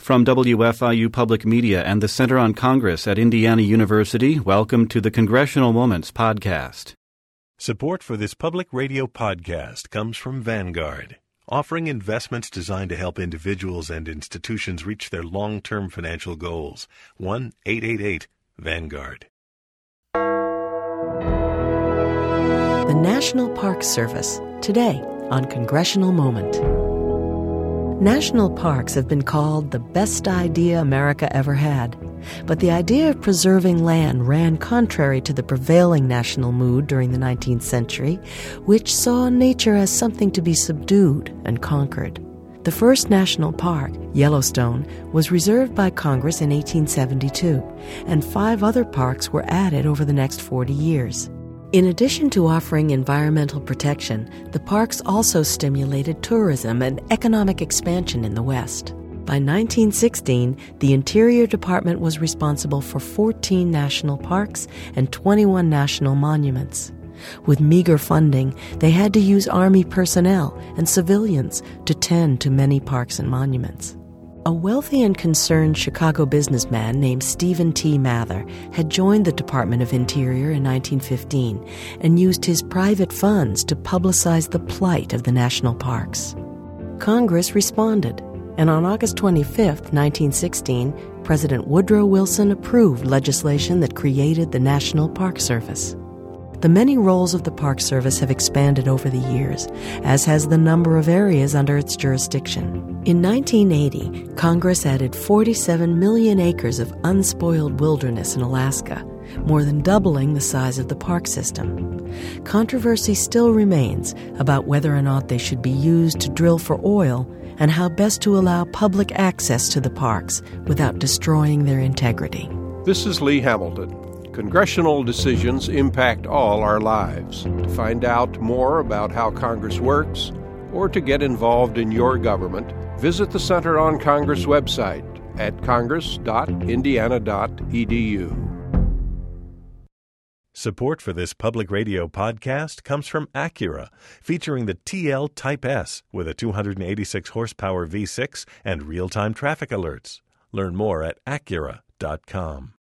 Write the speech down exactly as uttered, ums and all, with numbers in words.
From W F I U Public Media and the Center on Congress at Indiana University, welcome to the Congressional Moments podcast. Support for this public radio podcast comes from Vanguard, offering investments designed to help individuals and institutions reach their long-term financial goals. one eight eight eight Vanguard. The National Park Service, today on Congressional Moment. National parks have been called the best idea America ever had. But the idea of preserving land ran contrary to the prevailing national mood during the nineteenth century, which saw nature as something to be subdued and conquered. The first national park, Yellowstone, was reserved by Congress in eighteen seventy-two, and five other parks were added over the next forty years. In addition to offering environmental protection, the parks also stimulated tourism and economic expansion in the West. By nineteen sixteen, the Interior Department was responsible for fourteen national parks and twenty-one national monuments. With meager funding, they had to use Army personnel and civilians to tend to many parks and monuments. A wealthy and concerned Chicago businessman named Stephen T. Mather had joined the Department of Interior in nineteen fifteen and used his private funds to publicize the plight of the national parks. Congress responded, and on August twenty-fifth, nineteen sixteen, President Woodrow Wilson approved legislation that created the National Park Service. The many roles of the Park Service have expanded over the years, as has the number of areas under its jurisdiction. In nineteen eighty, Congress added forty-seven million acres of unspoiled wilderness in Alaska, more than doubling the size of the park system. Controversy still remains about whether or not they should be used to drill for oil and how best to allow public access to the parks without destroying their integrity. This is Lee Hamilton. Congressional decisions impact all our lives. To find out more about how Congress works or to get involved in your government, visit the Center on Congress website at congress dot indiana dot e d u. Support for this public radio podcast comes from Acura, featuring the T L Type S with a two hundred eighty-six horsepower V six and real-time traffic alerts. Learn more at acura dot com.